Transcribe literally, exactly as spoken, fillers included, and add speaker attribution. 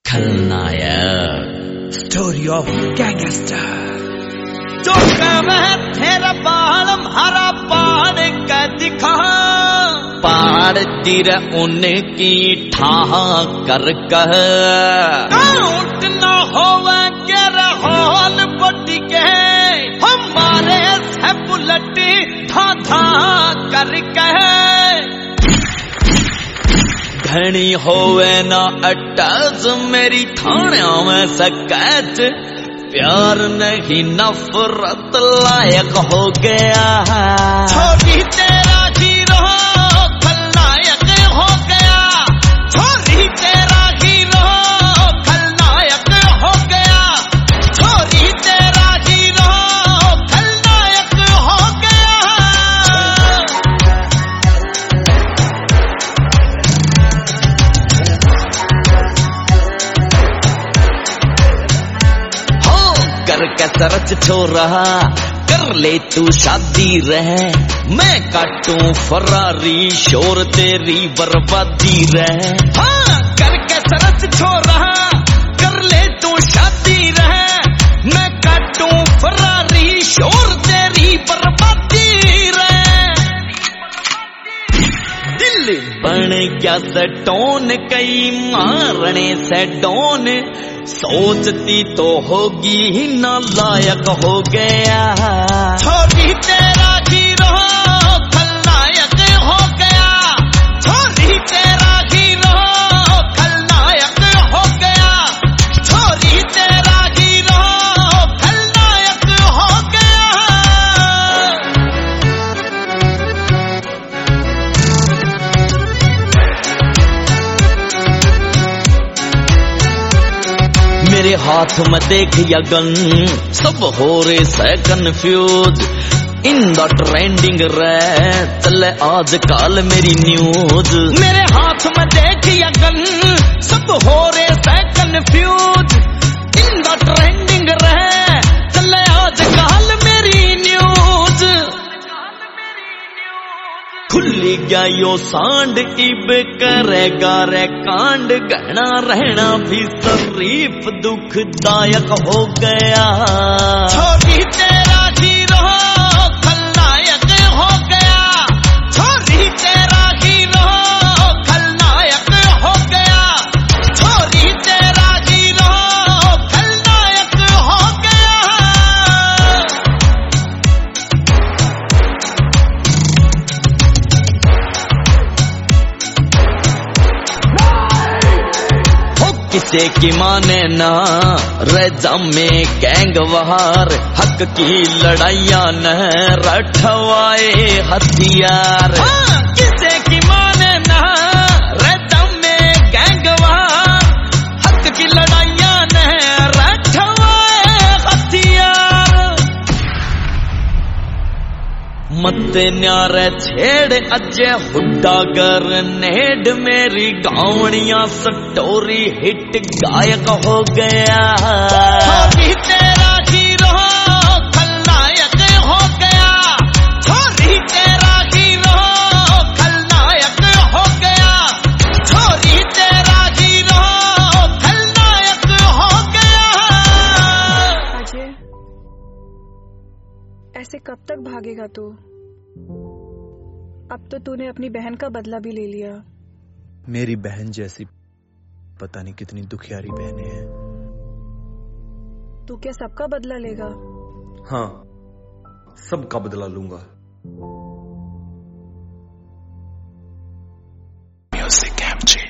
Speaker 1: खलनायक,
Speaker 2: story of gangster.
Speaker 1: जो काम है तेरा बाल हमारा पाड़ का दिखा, पाड़ तिर उनकी ठाह कर कह, आउट न होवे गेर हॉल बटी के, हमारे से बुलेट धा धा कर कह, घनी होवे ना अटैच मेरी थाना में सकैच, प्यार नहीं नफरत लायक हो गया, छोरी तेरा हीरो खलनायक हो गया, छोरी तेरा हीरो खलनायक हो गया, छोरी तेरा हीरो खलनायक हो गया। कर कसरत छोरा कर ले तू शादी रहे, मैं काटूं फरारी शोर तेरी बर्बादी रहे। हाँ कर कसरत छोरा कर ले तू शादी रहे, मैं काटूं फरारी शोर तेरी बर्बादी रहे। दिल बन गया सटोन कई मारने से डोन, सोचती तो होगी ही ना लायक हो गया, छोरी तेरा हीरो खलनायक हो गया, छोरी तेरा हीरो खलनायक हो गया, छोरी तेरा हीरो खलनायक हो गया। मेरे हाथ में देख या गन, सब हो रहे से कंफ्यूज, इन द ट्रेंडिंग रे चले आज काल मेरी न्यूज। मेरे हाथ में देख या गन, सब हो रहे से कंफ्यूज, इन द ट्रेंडिंग रे चले आज काल मेरी न्यूज। खुली गया यो सांड इब करेगा रे कांड, गहना रहना भी शरीफ दुखदायक हो गया, छोरी तेरा हीरो खलनायक हो गया, छोरी तेरा हीरो खलनायक हो गया, छोरी तेरा हीरो खलनायक हो गया। किसे की माने ना रजा में गैंग वहार, हक की लड़ाइया न रठवाए हथियार। हाँ, किसे की माने ना रजा में गैंग वहार, हक की लड़ाइया न रठवाए हथियार। मत न्यारे छेड़ अजे हुड्डा गर नेड, मेरी गावड़िया सटोरी हिट गायक हो गया, छोरी तेरा हीरो खलनायक हो गया, छोरी तेरा हीरो खलनायक हो गया, छोरी तेरा हीरो खलनायक हो गया।
Speaker 3: अजय, ऐसे कब तक भागेगा तू? अब तो तूने अपनी बहन का बदला भी ले लिया।
Speaker 2: मेरी बहन जैसी पता नहीं कितनी दुखियारी बहनें हैं।
Speaker 3: तू क्या सबका बदला लेगा?
Speaker 2: हाँ, सबका बदला लूंगा। Music MG.